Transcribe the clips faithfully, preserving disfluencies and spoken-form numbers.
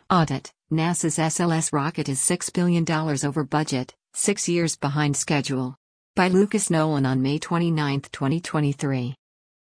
Audit: NASA's S L S rocket is six billion dollars over budget, six years behind schedule. By Lucas Nolan on May twenty-ninth, twenty twenty-three.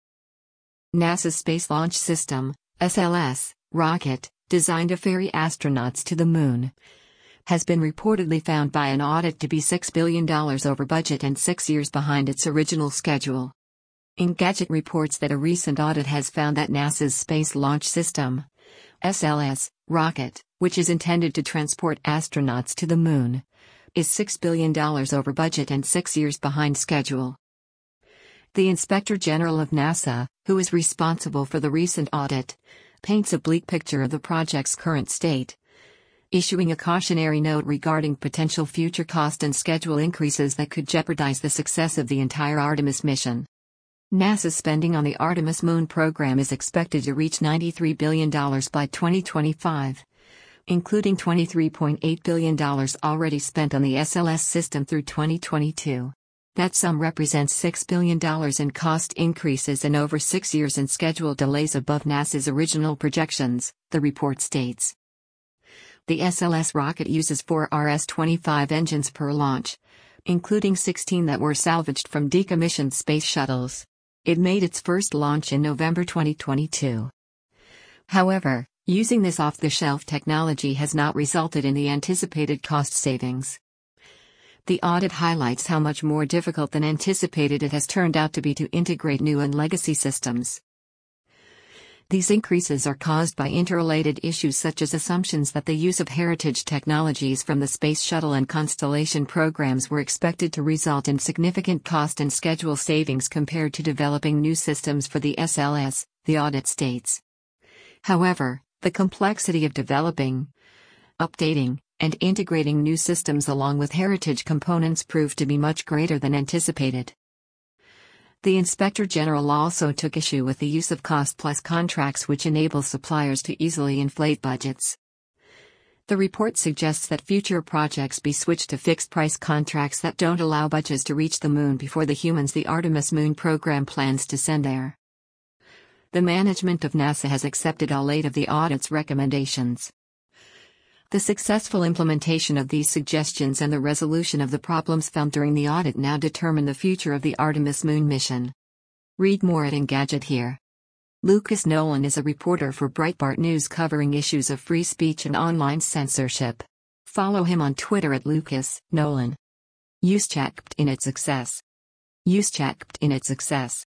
NASA's Space Launch System, S L S, rocket, designed to ferry astronauts to the Moon, has been reportedly found by an audit to be six billion dollars over budget and six years behind its original schedule. Engadget reports that a recent audit has found that NASA's Space Launch System, S L S, rocket, which is intended to transport astronauts to the Moon, is six billion dollars over budget and six years behind schedule. The Inspector General of NASA, who is responsible for the recent audit, paints a bleak picture of the project's current state, issuing a cautionary note regarding potential future cost and schedule increases that could jeopardize the success of the entire Artemis mission. NASA's spending on the Artemis Moon program is expected to reach ninety-three billion dollars by twenty twenty-five, including twenty-three point eight billion dollars already spent on the S L S system through twenty twenty-two. That sum represents six billion dollars in cost increases and over six years in schedule delays above NASA's original projections, the report states. The S L S rocket uses four R S twenty-five engines per launch, including sixteen that were salvaged from decommissioned space shuttles. It made its first launch in November twenty twenty-two. However, using this off-the-shelf technology has not resulted in the anticipated cost savings. The audit highlights how much more difficult than anticipated it has turned out to be to integrate new and legacy systems. These increases are caused by interrelated issues such as assumptions that the use of heritage technologies from the Space Shuttle and Constellation programs were expected to result in significant cost and schedule savings compared to developing new systems for the S L S, the audit states. However, the complexity of developing, updating, and integrating new systems along with heritage components proved to be much greater than anticipated. The Inspector General also took issue with the use of cost-plus contracts, which enable suppliers to easily inflate budgets. The report suggests that future projects be switched to fixed-price contracts that don't allow budgets to reach the Moon before the humans the Artemis Moon program plans to send there. The management of NASA has accepted all eight of the audit's recommendations. The successful implementation of these suggestions and the resolution of the problems found during the audit now determine the future of the Artemis Moon mission. Read more at Engadget here. Lucas Nolan is a reporter for Breitbart News covering issues of free speech and online censorship. Follow him on Twitter at Lucas Nolan. Uschacked in its success. Uschacked in its success.